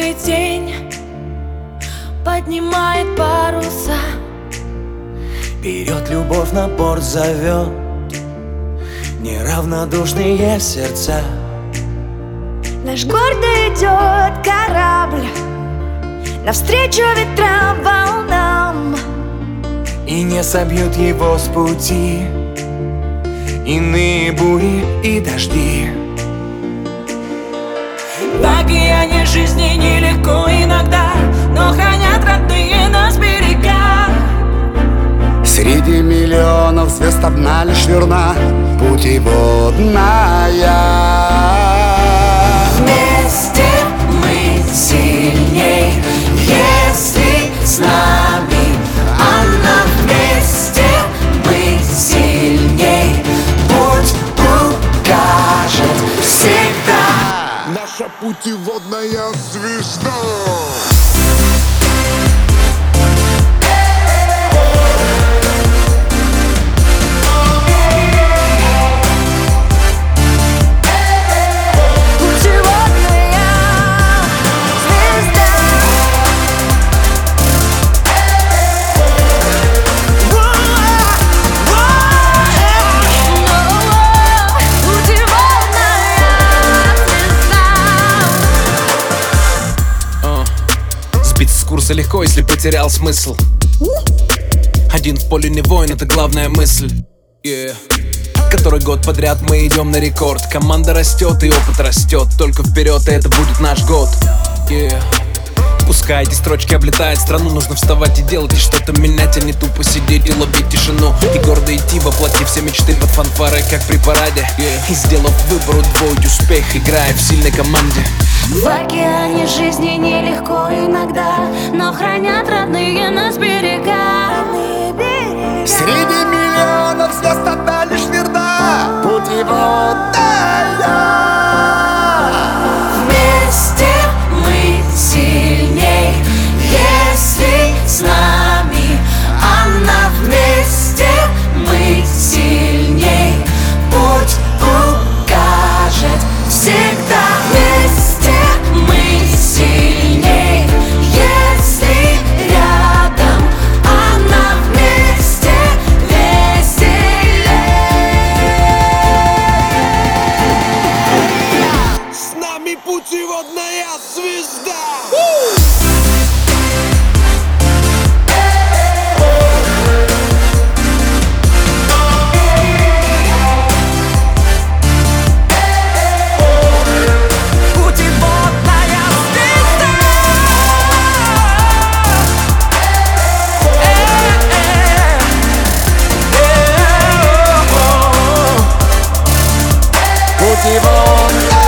Твой день поднимает паруса. Вперед любовь на борт зовет неравнодушные сердца. Наш гордо идет корабль навстречу ветрам, волнам. И не собьют его с пути иные бури и дожди. В океане жизни нелегко иногда, но хранят родные нас берега. Среди миллионов звезд одна лишь верна, путеводная. Вместе мы сильней, если с нами она. Вместе мы сильней, путь укажет всегда наша путеводная звезда. Сбить с курса легко, если потерял смысл. Один в поле не воин, это главная мысль. Который год подряд мы идем на рекорд. Команда растет и опыт растет. Только вперед, и это будет наш год. Пускай эти строчки облетают страну, нужно вставать и делать, и что-то менять, а не тупо сидеть и ловить тишину. И гордо идти, воплотив все мечты под фанфары, как при параде. И сделав выбор, удвоить успех, играя в сильной команде. В океане жизни нелегко иногда, но хранят родные нас берега. Среди миллионов звезд одна лишь верна, путеводная. Вместе мы сильней, если с нами она. Вместе мы сильней, путь укажет всегда. Вместе мы сильней, если рядом она. Вместе веселей. С нами путеводная звезда. Путеводная.